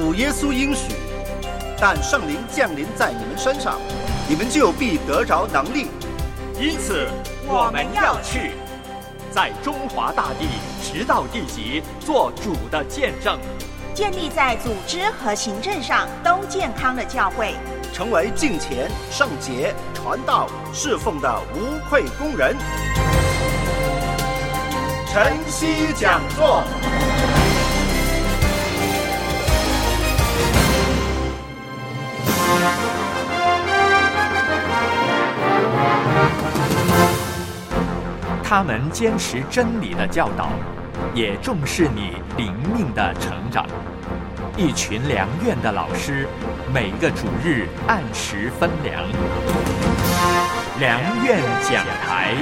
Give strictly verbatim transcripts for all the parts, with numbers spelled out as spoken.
主耶稣应许，但圣灵降临在你们身上，你们就必得着能力。 因此我们要去，在中华大地直到地极做主的见证， 建立在组织和行政上都健康的教会， 成为敬虔、圣洁、传道、侍奉的无愧工人。晨曦讲座。 他们坚持真理的教导，也重视你灵命的成长。一群良院的老师，每个主日按时分粮。良院讲台。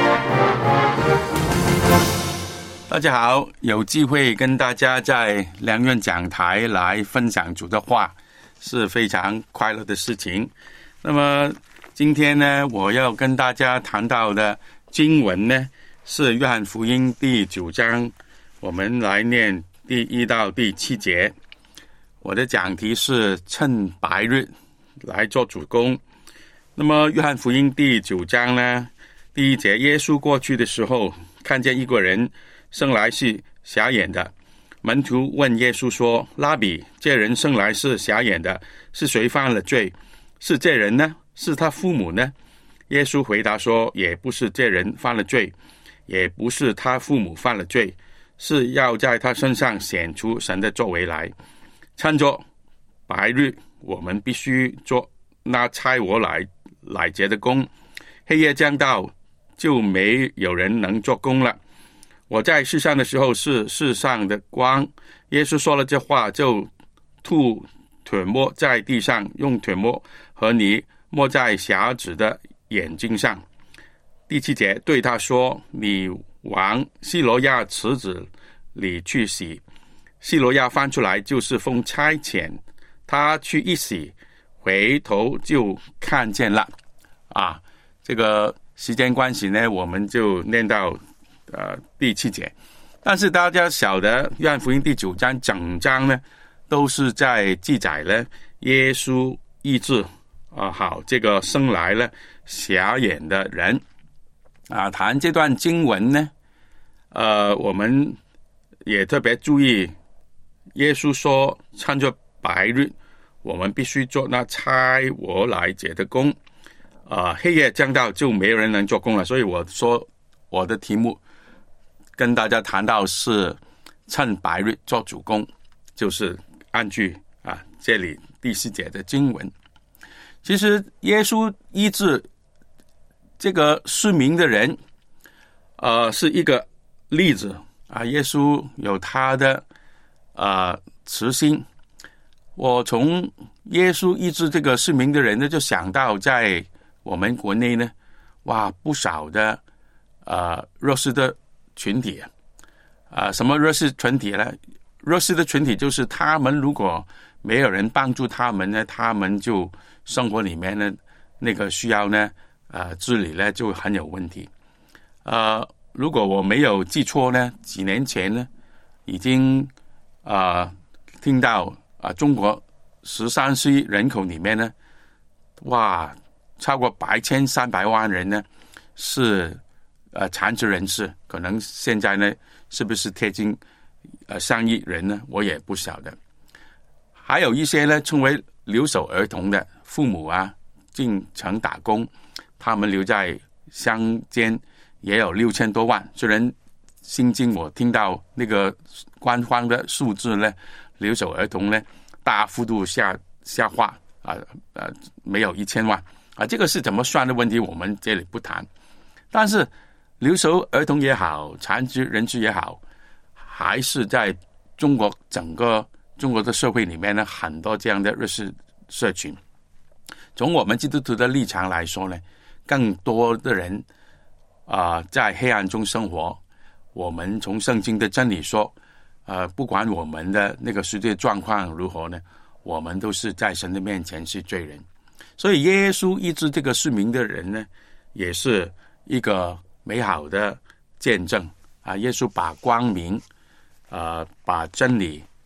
大家好，有机会跟大家在良院讲台来分享主的话，是非常快乐的事情。那么今天呢，我要跟大家谈到的经文呢，是约翰福音第九章，我们来念第一到第七节。我的讲题是趁白日来做主工。那么约翰福音第九章呢，第一节，耶稣过去的时候，看见一个人生来是瞎眼的，门徒问耶稣说：拉比，这人生来是瞎眼的，是谁犯了罪？是这人呢？是他父母呢？耶稣回答说：也不是这人犯了罪，也不是他父母犯了罪，是要在他身上显出神的作为来。趁着白日，我们必须做那差我来来节的工，黑夜将到，就没有人能做工了。我在世上的时候是世上的光。耶稣说了这话，就吐唾沫在地上，用唾沫和泥抹在瞎子的眼睛上。第七节，对他说：你往西罗亚池子里去洗。西罗亚翻出来就是奉差遣，他去一洗，回头就看见了。啊，这个时间关系呢，我们就念到呃第七节。但是大家晓得，约翰福音第九章整章呢，都是在记载了耶稣医治啊好这个生来了瞎眼的人啊。谈这段经文呢，呃，我们也特别注意，耶稣说：趁着白日，我们必须做那差我来节的工。啊、呃，黑夜将到，就没有人能做工了。所以我说我的题目跟大家谈到是趁白日做主工，就是按据啊这里第四节的经文。其实耶稣医治这个失明的人，呃，是一个例子啊。耶稣有他的啊慈心。我从耶稣医治这个失明的人呢，就想到在我们国内呢，哇，不少的呃弱势的群体啊、呃，什么弱势群体呢？弱势的群体就是他们如果没有人帮助他们呢，他们就生活里面呢那个需要呢呃治理呢就很有问题。呃，如果我没有记错呢，几年前呢已经啊、呃、听到啊、呃、中国十三岁人口里面呢，哇，超过百千三百万人呢是呃残疾人士，可能现在呢是不是贴近呃上亿人呢？我也不晓得。还有一些呢称为留守儿童的父母啊，进城打工，他们留在乡间也有六千多万。虽然新经我听到那个官方的数字呢，留守儿童呢大幅度下下滑啊呃没有一千万啊，这个是怎么算的问题，我们这里不谈。但是留守儿童也好，残疾人士也好，还是在中国整个中国的社会里面呢，很多这样的弱势社群。从我们基督徒的立场来说呢，更多的人啊、呃、在黑暗中生活。我们从圣经的真理说，呃，不管我们的那个世界状况如何呢，我们都是在神的面前是罪人。所以耶稣医治这个失明的人呢，也是一个美好的见证啊！耶稣把光明，呃，把真理，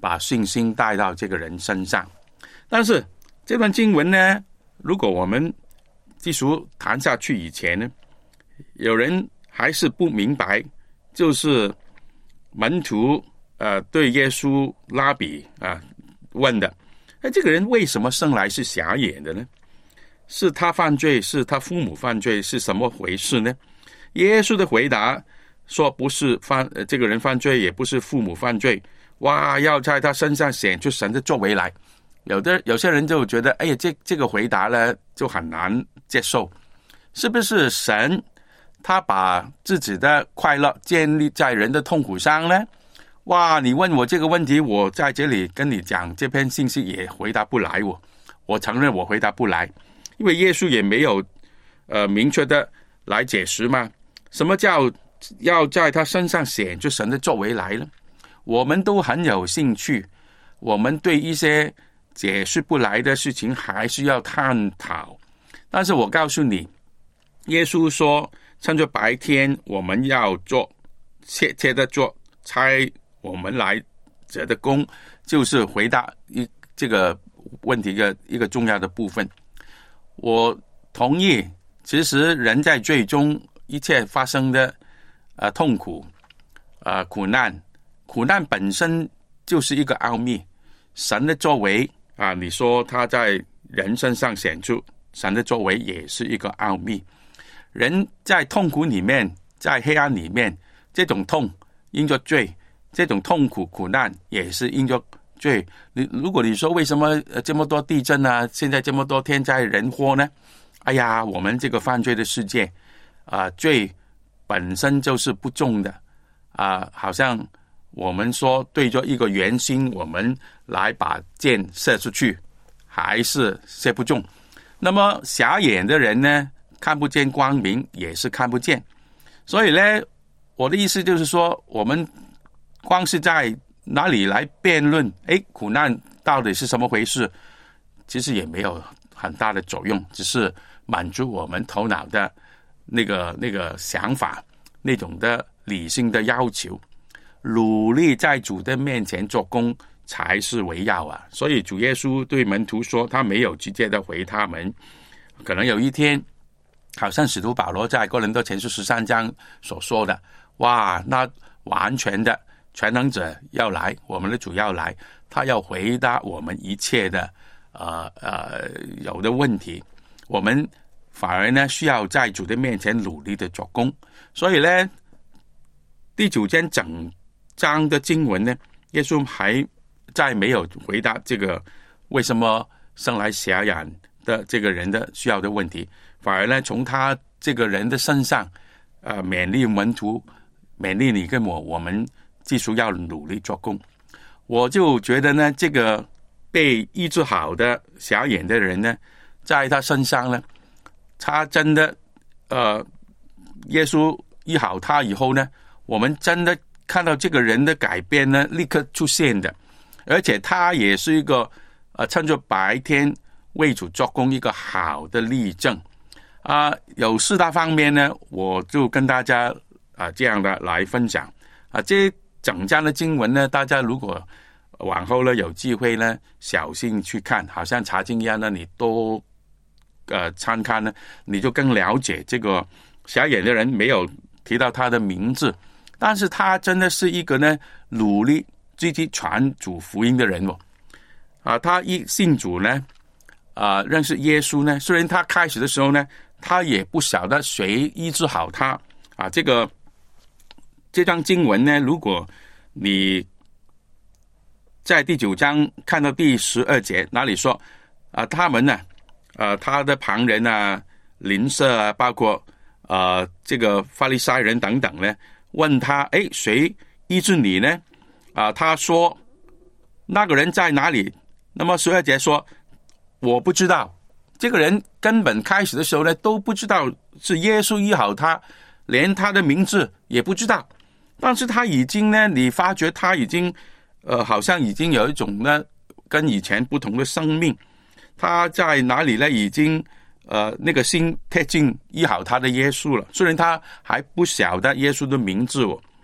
把信心带到这个人身上。但是这段经文呢，如果我们继续谈下去以前呢，有人还是不明白，就是门徒呃对耶稣拉比啊问的，哎，这个人为什么生来是瞎眼的呢？是他犯罪，是他父母犯罪，是什么回事呢？耶稣的回答说，不是犯、呃、这个人犯罪，也不是父母犯罪。哇，要在他身上显出神的作为来。有的有些人就觉得，哎呀，这这个回答呢就很难接受。是不是神他把自己的快乐建立在人的痛苦上呢？哇，你问我这个问题，我在这里跟你讲这篇信息也回答不来我，我承认我回答不来，因为耶稣也没有呃明确的来解释嘛。什么叫要在他身上显出神的作为来呢？我们都很有兴趣，我们对一些解释不来的事情还是要探讨。但是我告诉你，耶稣说趁着白天我们要做切切的做差我们来者的工，就是回答一这个问题的一个重要的部分。我同意，其实人在最终一切发生的呃痛苦呃苦难苦难本身就是一个奥秘，神的作为啊，你说他在人身上显出神的作为也是一个奥秘。人在痛苦里面，在黑暗里面，这种痛因着罪，这种痛苦苦难也是因着罪。你如果你说为什么这么多地震啊，现在这么多天灾人祸呢？哎呀，我们这个犯罪的世界啊、呃，罪本身就是不重的啊、呃，好像我们说对着一个圆心，我们来把箭射出去，还是射不中。那么瞎眼的人呢，看不见光明，也是看不见。所以呢，我的意思就是说，我们光是在哪里来辩论，哎，苦难到底是什么回事，其实也没有很大的作用，只是满足我们头脑的那个那个想法，那种的理性的要求。努力在主的面前做工才是为要啊！所以主耶稣对门徒说，他没有直接的回他们。可能有一天，好像使徒保罗在哥林多前书十三章所说的，哇，那完全的全能者要来，我们的主要来，他要回答我们一切的呃呃有的问题，我们反而呢需要在主的面前努力的做工。所以呢，第九篇整章的经文呢，耶稣还再没有回答这个为什么生来瞎眼的这个人的需要的问题，反而呢从他这个人的身上呃勉励门徒，勉励你跟我，我们继续要努力做工。我就觉得呢，这个被医治好的瞎眼的人呢，在他身上呢，他真的呃耶稣医好他以后呢，我们真的看到这个人的改变呢，立刻出现的。而且他也是一个呃趁着白天为主做工一个好的例证啊、呃。有四大方面呢，我就跟大家啊、呃、这样的来分享啊。这整章的经文呢，大家如果往后呢有机会呢，小心去看，好像查经一样呢，你都呃参看呢，你就更了解这个瞎眼的人。没有提到他的名字，但是他真的是一个呢努力积极传主福音的人哦。啊，他一信主呢，啊认识耶稣呢，虽然他开始的时候呢，他也不晓得谁医治好他啊。这个这章经文呢，如果你在第九章看到第十二节，那里说啊，他们呢，啊他的旁人啊、邻舍啊，包括呃这个法利赛人等等呢，问他，哎，谁医治你呢？啊，他说那个人在哪里？那么十二节说我不知道。这个人根本开始的时候呢都不知道是耶稣医好他，连他的名字也不知道。但是他已经呢，你发觉他已经呃好像已经有一种呢跟以前不同的生命。他在哪里呢？已经呃那个心贴近医好他的耶稣了，虽然他还不晓得耶稣的名字哦。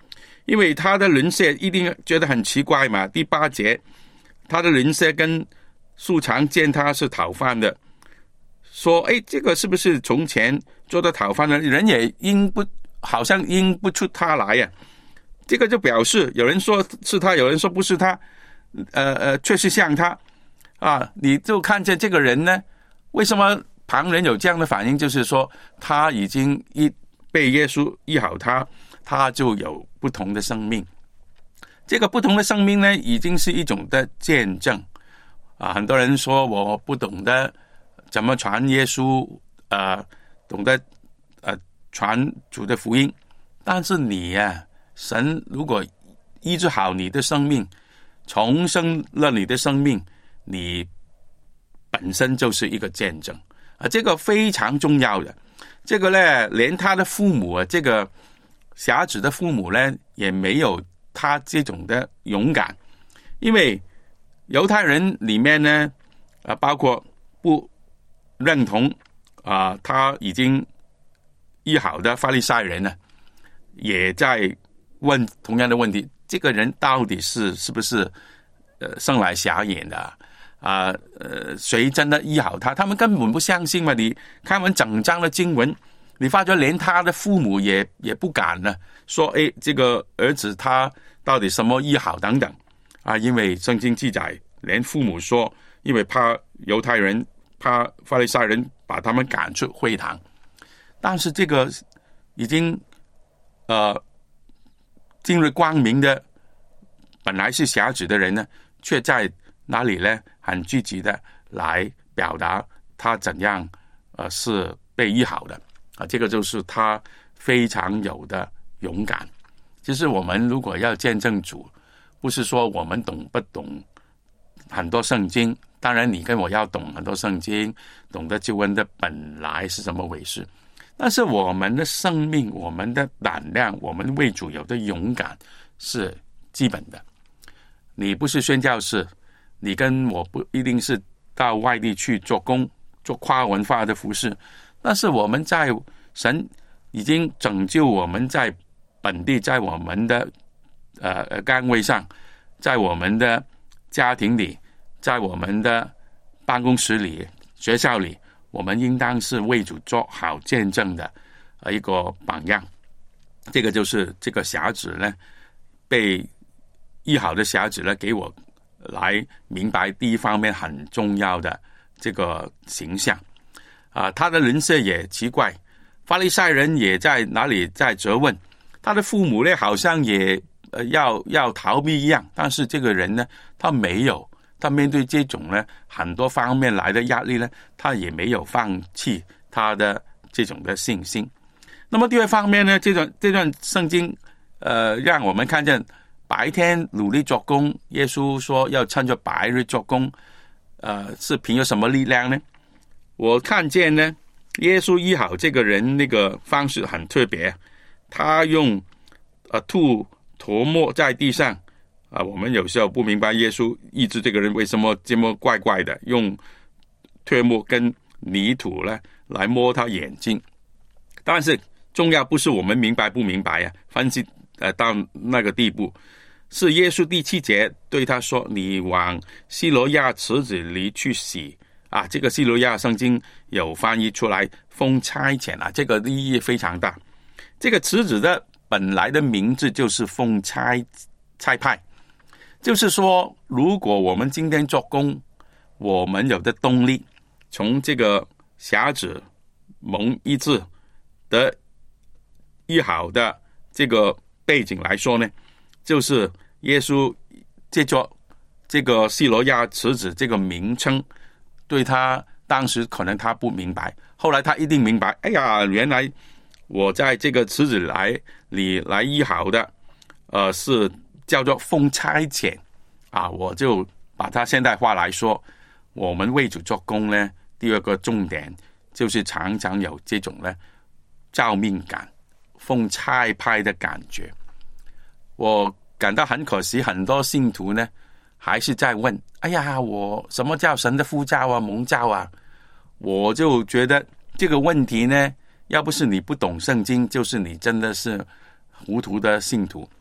因为他的邻舍一定觉得很奇怪嘛。第八节，他的邻舍跟素常见他是讨饭的，说：“哎，这个是不是从前做的讨饭的人也认不，好像认不出他来呀、啊？”这个就表示有人说是他，有人说不是他，呃呃，确实像他啊。你就看见这个人呢，为什么旁人有这样的反应？就是说他已经一被耶稣医好他，他就有不同的生命。这个不同的生命呢，已经是一种的见证啊。很多人说我不懂得怎么传耶稣，呃，懂得呃传主的福音，但是你啊，神如果医治好你的生命，重生了你的生命，你本身就是一个见证啊，这个非常重要的。这个呢，连他的父母啊，这个瞎子的父母呢，也没有他这种的勇敢，因为犹太人里面呢，啊，包括不认同啊，他已经医好的法利赛人呢，也在问同样的问题：这个人到底是是不是呃生来瞎眼的啊？呃，谁真的医好他？他们根本不相信嘛！你看完整章的经文，你发觉连他的父母也也不敢呢，说：哎，这个儿子他到底什么医好等等啊？因为圣经记载，连父母说，因为怕犹太人、怕法利赛人把他们赶出会堂。但是这个已经呃进入光明的，本来是瞎子的人呢，却在哪里呢？很积极的来表达他怎样呃是被医好的啊，这个就是他非常有的勇敢。其实我们如果要见证主，不是说我们懂不懂很多圣经，当然你跟我要懂很多圣经，懂得救恩的本来是怎么回事，但是我们的生命、我们的胆量、我们为主有的勇敢是基本的。你不是宣教士，你跟我不一定是到外地去做工，做跨文化的服事，但是我们在神已经拯救我们，在本地，在我们的呃岗位上，在我们的家庭里，在我们的办公室里、学校里，我们应当是为主做好见证的一个榜样。这个就是这个瞎子呢，被医好的瞎子呢，给我来明白第一方面很重要的这个形象啊。他的人设也奇怪，法利赛人也在哪里在责问他的父母呢，好像也呃要要逃避一样，但是这个人呢，他没有，他面对这种呢很多方面来的压力呢，他也没有放弃他的这种的信心。那么第二方面呢，这段这段圣经呃让我们看见白天努力做工，耶稣说要趁着白日做工，呃是凭有什么力量呢？我看见呢，耶稣医好这个人那个方式很特别，他用呃吐唾沫在地上啊，我们有时候不明白耶稣医治这个人为什么这么怪怪的，用唾沫跟泥土呢来摸他眼睛。但是重要不是我们明白不明白啊，分析呃到那个地步，是耶稣第七节对他说：“你往西罗亚池子里去洗啊。”这个西罗亚圣经有翻译出来奉差遣啊，这个意义非常大。这个池子的本来的名字就是奉差差派，就是说，如果我们今天做工，我们有的动力，从这个瞎子蒙医治的医好的这个背景来说呢，就是耶稣借着这个西罗亚池子这个名称，对他当时可能他不明白，后来他一定明白，哎呀，原来我在这个池子来里来医好的，呃，是叫做奉差遣啊。我就把它现代化来说，我们为主做工呢，第二个重点就是常常有这种呢召命感、奉差派的感觉。我感到很可惜，很多信徒呢还是在问：哎呀，我什么叫神的呼召啊、蒙召啊？我就觉得这个问题呢，要不是你不懂圣经，就是你真的是糊涂的信徒。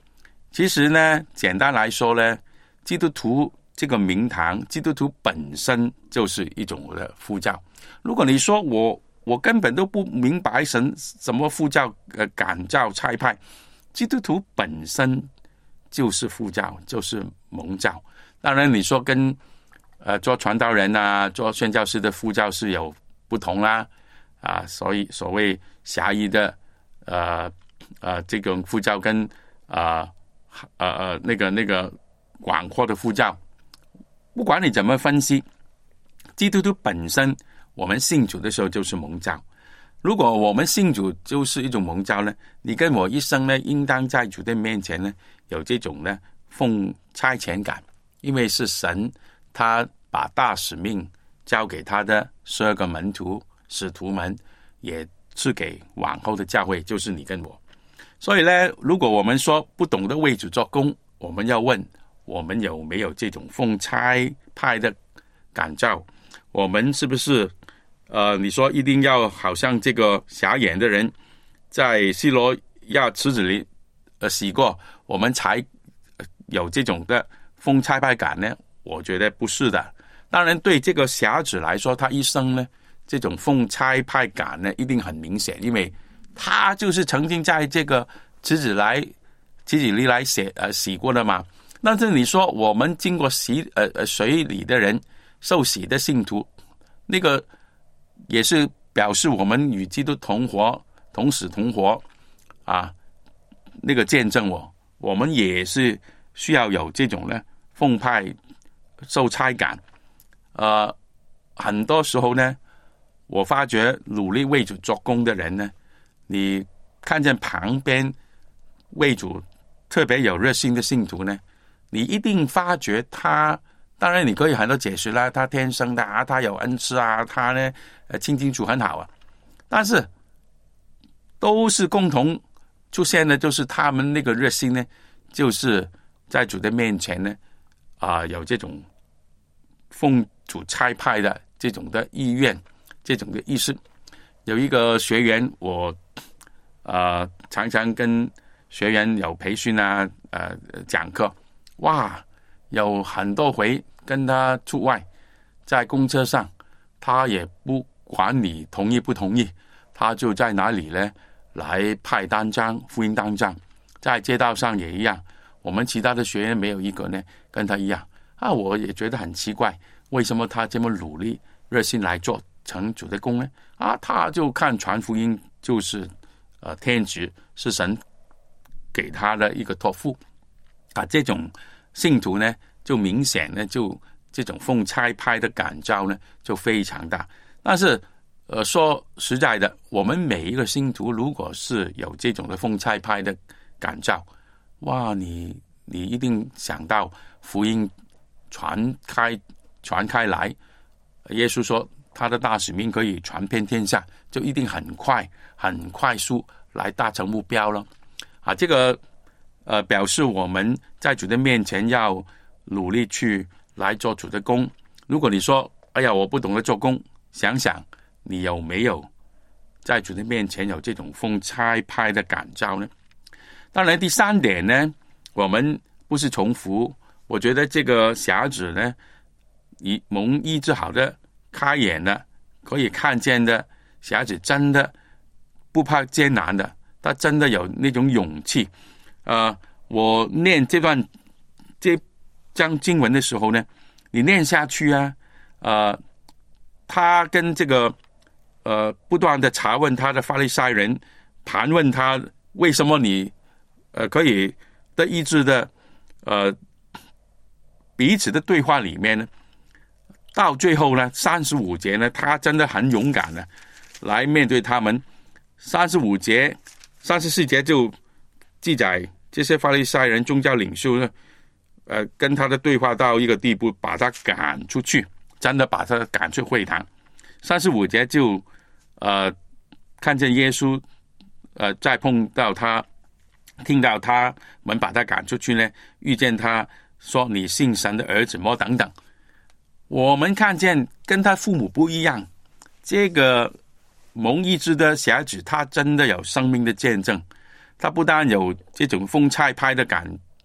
其实呢，简单来说呢，基督徒这个名堂，基督徒本身就是一种的呼召。如果你说我我根本都不明白神怎么呼召、呃感召、差派，基督徒本身就是呼召，就是蒙召。当然，你说跟呃做传道人啊、做宣教师的呼召是有不同啦，啊，所以所谓狭义的呃呃这种呼召跟啊呃呃那个那个广阔的呼召，不管你怎么分析，基督徒本身，我们信主的时候就是蒙召。如果我们信主就是一种蒙召呢，你跟我一生呢，应当在主的面前呢，有这种呢奉差遣感，因为是神他把大使命交给他的十二个门徒使徒们，也赐给往后的教会，就是你跟我。所以呢，如果我们说不懂得为主做工，我们要问我们有没有这种奉差派的感召，我们是不是呃，你说一定要好像这个瞎眼的人在西罗亚池子里呃洗过，我们才有这种的奉差派感呢？我觉得不是的。当然，对这个瞎子来说，他一生呢，这种奉差派感呢，一定很明显，因为他就是曾经在这个池子来池子里来洗呃洗过的嘛。但是你说我们经过洗呃呃水里的人受洗的信徒，那个也是表示我们与基督同活、同死同活啊，那个见证我，我们也是需要有这种呢奉派受差感。呃，很多时候呢，我发觉努力为主做工的人呢，你看见旁边为主特别有热心的信徒呢，你一定发觉他，当然你可以很多解释啦，他天生的啊，他有恩赐啊，他呢呃亲近主很好啊，但是都是共同出现的，就是他们那个热心呢，就是在主的面前呢啊、呃、有这种奉主差派的这种的意愿，这种的意识。有一个学员，我呃常常跟学员有培训啊，呃讲课，哇，有很多回跟他出外，在公车上，他也不管你同意不同意，他就在哪里呢来派单张、福音单张，在街道上也一样。我们其他的学员没有一个呢跟他一样啊，我也觉得很奇怪，为什么他这么努力、热心来做成主的工呢？啊，他就看传福音就是呃天职，是神给他的一个托付啊。这种信徒呢，就明显呢，就这种奉差派的感召呢，就非常大。但是呃，说实在的，我们每一个信徒，如果是有这种的奉差派的感召，哇，你你一定想到福音传开传开来，耶稣说他的大使命可以传遍天下，就一定很快很快速来达成目标了啊！这个呃表示我们在主的面前要努力去来做主的工。如果你说哎呀我不懂得做工，想想你有没有在主的面前有这种奉差派的感召呢？当然第三点呢，我们不是重复，我觉得这个瞎子呢，以蒙医治好的、开眼的、可以看见的瞎子，真的不怕艰难的，他真的有那种勇气。呃，我念这段这章经文的时候呢，你念下去啊，呃，他跟这个呃不断的查问他的法利赛人，盘问他为什么你呃可以的医治的，呃彼此的对话里面呢，到最后呢，三十五节呢，他真的很勇敢的来面对他们。三十五节、三十四节就记载这些法利赛人宗教领袖呢，呃，跟他的对话到一个地步，把他赶出去，真的把他赶出会堂。三十五节就呃看见耶稣，呃，再碰到他，听到他们把他赶出去呢，遇见他说你信神的儿子么等等。我们看见跟他父母不一样，这个蒙医治的小子，他真的有生命的见证，他不但有这种奉差派的感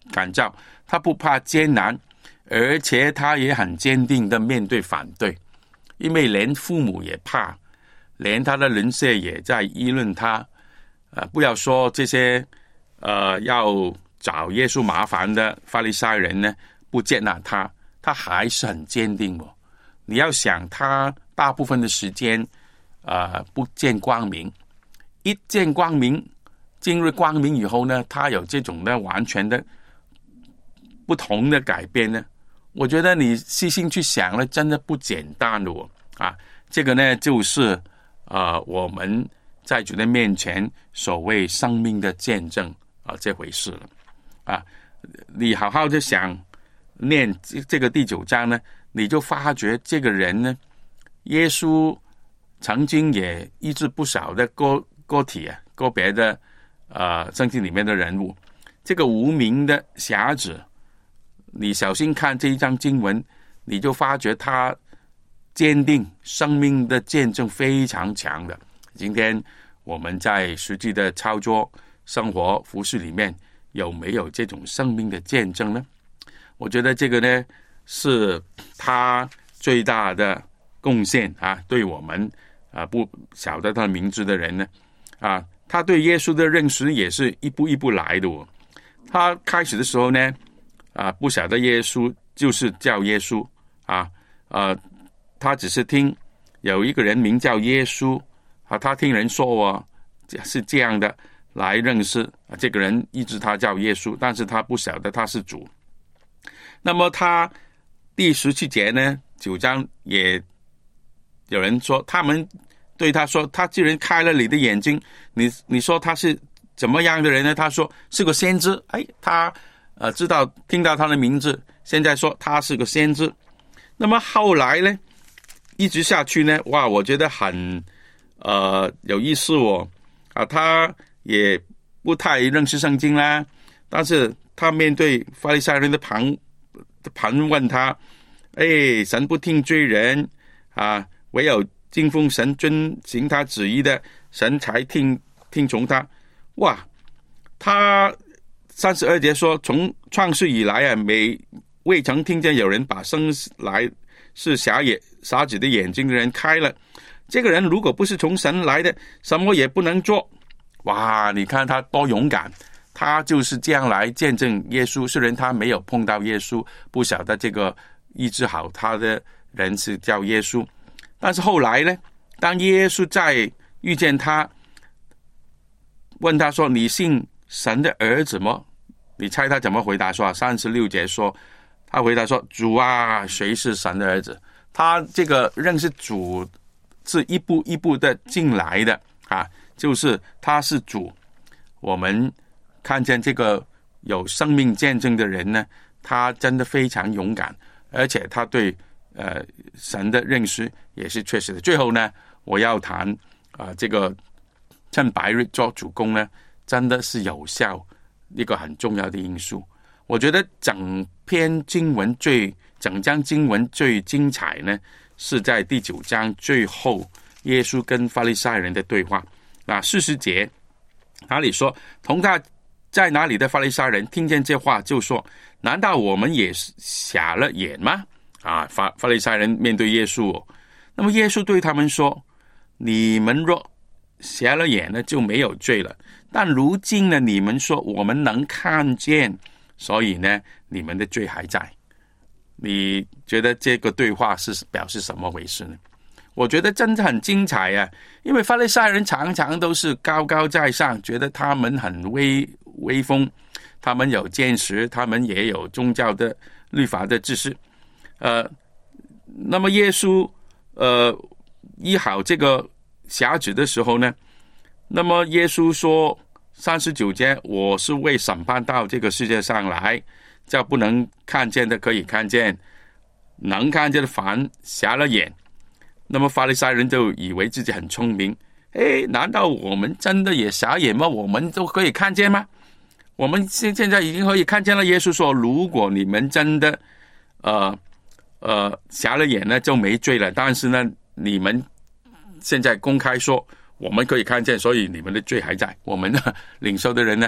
感召，他不怕艰难，而且他也很坚定的面对反对，因为连父母也怕，连他的邻舍也在议论他。呃，不要说这些呃要找耶稣麻烦的法利赛人呢不接纳他，他还是很坚定哦。你要想，他大部分的时间呃不见光明，一见光明，进入光明以后呢，他有这种的完全的不同的改变呢。我觉得你细心去想呢，真的不简单的哦啊！这个呢，就是呃我们在主的面前所谓生命的见证啊这回事了啊！你好好的想念这个第九章呢，你就发觉这个人呢，耶稣曾经也医治不少的个个体啊，个别的呃圣经里面的人物。这个无名的瞎子，你小心看这一章经文，你就发觉他坚定生命的见证非常强的。今天我们在实际的操作生活服事里面有没有这种生命的见证呢？我觉得这个呢是他最大的贡献啊，对我们啊不晓得他的名字的人呢啊，他对耶稣的认识也是一步一步来的哦。他开始的时候呢啊不晓得耶稣就是叫耶稣啊呃他只是听有一个人名叫耶稣啊，他听人说哦是这样的来认识啊，这个人一直他叫耶稣，但是他不晓得他是主。那么他第十七节呢，九章也有人说，他们对他说，他既然开了你的眼睛，你你说他是怎么样的人呢？他说是个先知。哎，他呃知道听到他的名字，现在说他是个先知。那么后来呢，一直下去呢，哇，我觉得很呃有意思哦啊，他也不太认识圣经啦，但是他面对法利赛人的盘盘问他，哎，神不听罪人啊，唯有敬奉神遵行他旨意的神才听听从他。哇，他三十二节说，从创世以来啊，每未曾听见有人把生来是瞎眼傻子的眼睛的人开了。这个人如果不是从神来的，什么也不能做。哇，你看他多勇敢，他就是这样来见证耶稣。虽然他没有碰到耶稣，不晓得这个医治好他的人是叫耶稣，但是后来呢，当耶稣再遇见他，问他说，你信神的儿子吗？你猜他怎么回答说？三十六节说，他回答说，主啊，谁是神的儿子？他这个认识主是一步一步的进来的啊，就是他是主。我们看见这个有生命见证的人呢，他真的非常勇敢，而且他对呃神的认识也是确实的。最后呢，我要谈啊、呃，这个趁白日做主工呢，真的是有效一个很重要的因素。我觉得整篇经文最整章经文最精彩呢，是在第九章最后耶稣跟法利赛人的对话。那四十节哪里说，同他在哪里的法利赛人听见这话就说，难道我们也瞎了眼吗？啊，法法利赛人面对耶稣、哦、那么耶稣对他们说，你们若瞎了眼呢，就没有罪了，但如今呢，你们说我们能看见，所以呢，你们的罪还在。你觉得这个对话是表示什么回事呢？我觉得真的很精彩啊，因为法利赛人常常都是高高在上，觉得他们很威威风，他们有见识，他们也有宗教的律法的知识。呃，那么耶稣呃医好这个瞎子的时候呢，那么耶稣说三十九节，我是为审判到这个世界上来，叫不能看见的可以看见，能看见的反瞎了眼。那么法利赛人就以为自己很聪明，诶，难道我们真的也瞎眼吗？我们都可以看见吗？我们现现在已经可以看见了。耶稣说，如果你们真的呃呃瞎了眼呢，就没罪了，但是呢，你们现在公开说我们可以看见，所以你们的罪还在。我们的领受的人呢，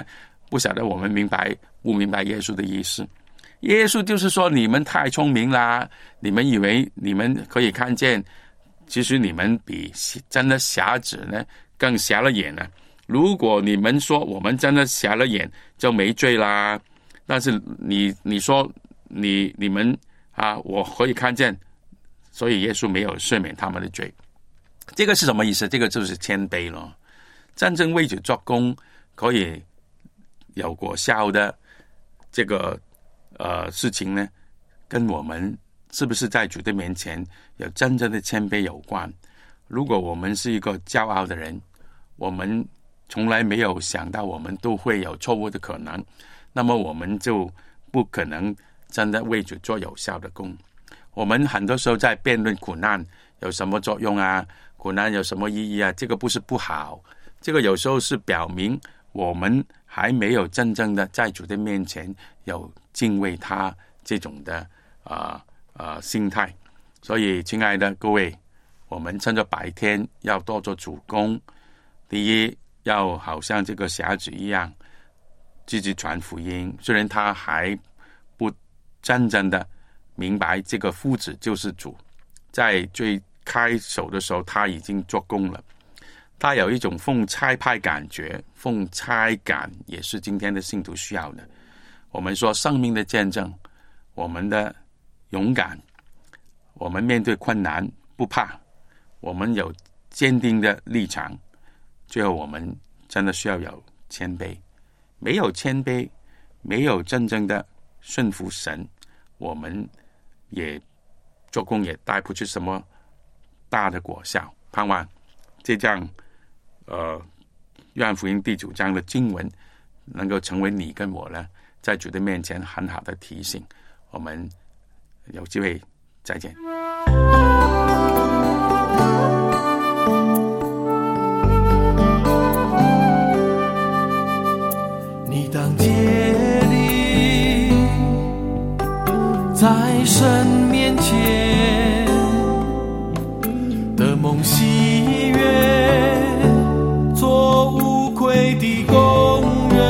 不晓得我们明白不明白耶稣的意思。耶稣就是说，你们太聪明啦，你们以为你们可以看见，其实你们比真的瞎子呢更瞎了眼了。如果你们说我们真的瞎了眼就没罪啦，但是你你说你你们啊，我可以看见，所以耶稣没有赦免他们的罪。这个是什么意思？这个就是谦卑咯。真正为主做工可以有果效的这个呃事情呢，跟我们是不是在主的面前有真正的谦卑有关。如果我们是一个骄傲的人，我们从来没有想到我们都会有错误的可能，那么我们就不可能真的为主做有效的工。我们很多时候在辩论苦难有什么作用啊，苦难有什么意义啊，这个不是不好，这个有时候是表明我们还没有真正的在主的面前有敬畏他这种的啊啊、呃呃、心态。所以亲爱的各位，我们趁着白天要多做主工。第一，要好像这个瞎子一样积极传福音，虽然他还不真正的明白这个夫子就是主，在最开手的时候他已经做工了，他有一种奉差派感觉，奉差感也是今天的信徒需要的。我们说生命的见证，我们的勇敢，我们面对困难不怕，我们有坚定的立场，最后我们真的需要有谦卑。没有谦卑，没有真正的顺服神，我们也做工也带不出什么大的果效。盼望这样呃约翰福音第九章的经文能够成为你跟我呢在主的面前很好的提醒。我们有机会再见。 你当竭力在神面前的梦喜悦，做无愧的工人，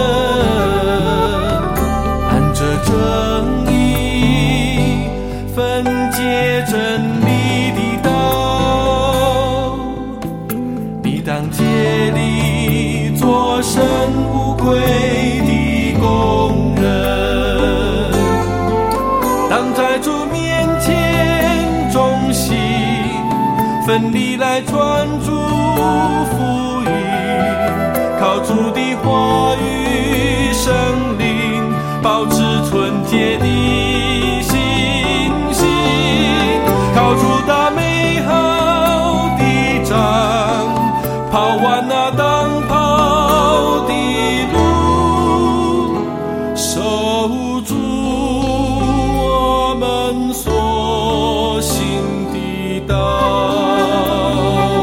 按着正义分解真理的道。你当竭力做神无愧的工人，当在主面前忠心奋力来传主福音，靠主的话语圣灵保持纯洁的信心，靠主打美好的仗，跑完那当跑的路，守住我们所行的道。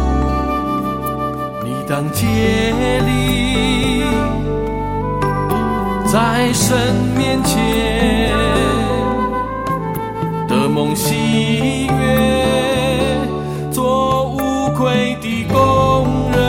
你当竭力在神面前的梦喜悦，做无愧的工人，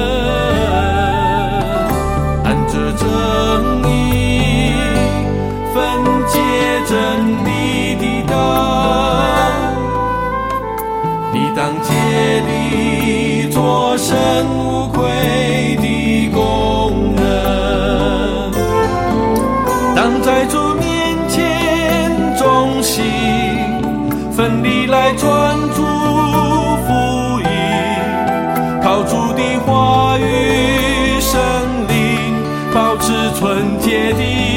按着正义分解真理的道。你当竭力做神无愧的工人，当在主面前忠心奋力来传主福音，靠主的话语圣灵保持纯洁的